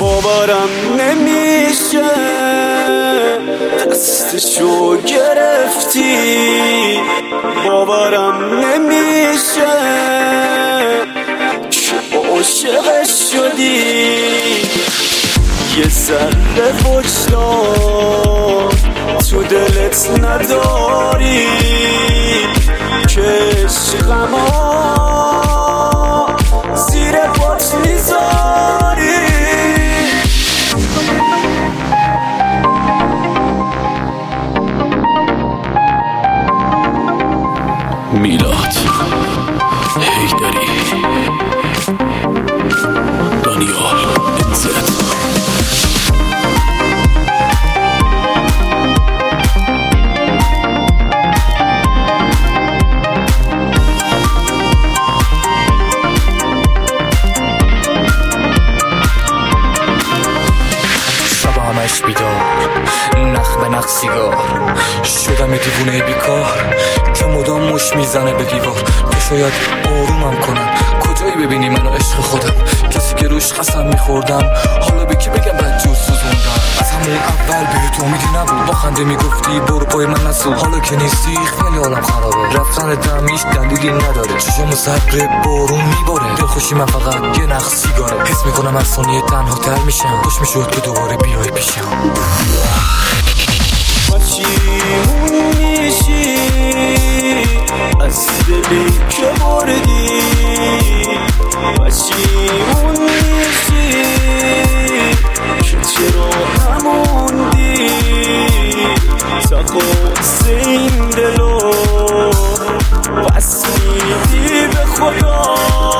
باورم نمیشه دستشو گرفتی، باورم نمیشه که عاشقش شدی. یه ذره وجدان تو دلت نداری که عشقمو زیر پات میذاری. میلاد حیدری، دانیال انزت. همش بیدار، نخ به نخ سیگار، شدم دیوونه بیکار که مدام مش میزنه به دیوار. تو شاید آرومم کنم، کجایی ببینی منو عشق خودم، کسی که روش قسم میخوردم حالا به کی بگم بدجور سوزوندم. از همون اول بهت امیدی نبود، با خنده میگفتی برو پای من نسو، حالا که نیستی خیلی حالم خرابه. رفتن دمیش دلیلی نداره، چشم صبر بارون میباره. دلخوشی من فقط یه نخ سیگاره، حس میکنم از ثانیه تنها تر میشم، خوش میشد که دوباره بیای پیشم. پشیمون میشی از دلی که بردی، پشیمون میشی که چرا نموندی. تا قصه این دلو بس میدی به خدا،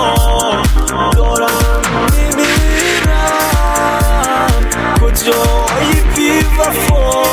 دارم میمیرم کجایی بی وفا.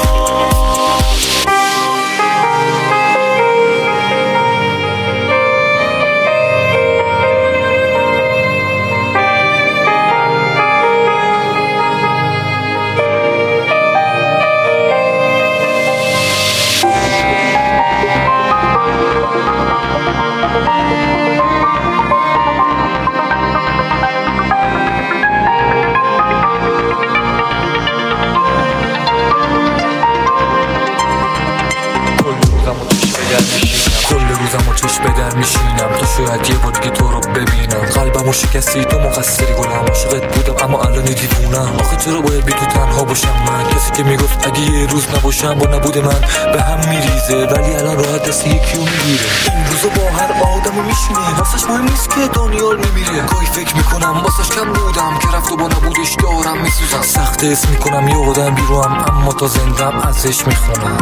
کل روزم و چشم به در میشینم، تو شاید یه بار دیگه تو رو ببینم. قلبمو شکستی تو مقصری، گلم عاشقت بودم اما الان دیوونم. آخه چرا باید بی تو تنها باشم من، کسی که میگفت اگه یه روز نباشم با نبود من به هم میریزه، ولی الان راحت دست یکیو میگیره. این روزا با هر آدمو میشینه، واسش مهم نیست که دانیال میمیره. گاهی فکر میکنم واسش کم بودم که رفت و با نبودش دارم میسوزم. سخت اسم میکنم یه آدم بیروم، اما تا زندم ازش میخونم.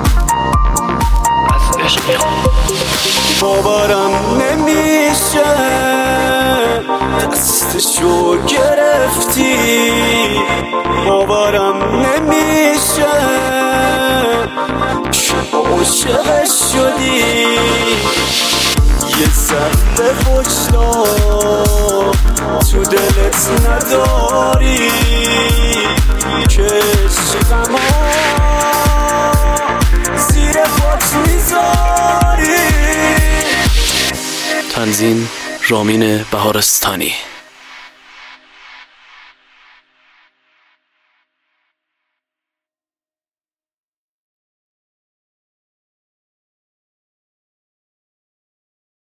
باورم نمیشه دستشو گرفتی، باورم نمیشه که عاشقش شدی. یه ذره وجدان تو دلت نداری که عشقمو زیر پات میذاری. تنظیم رامین بهارستانی.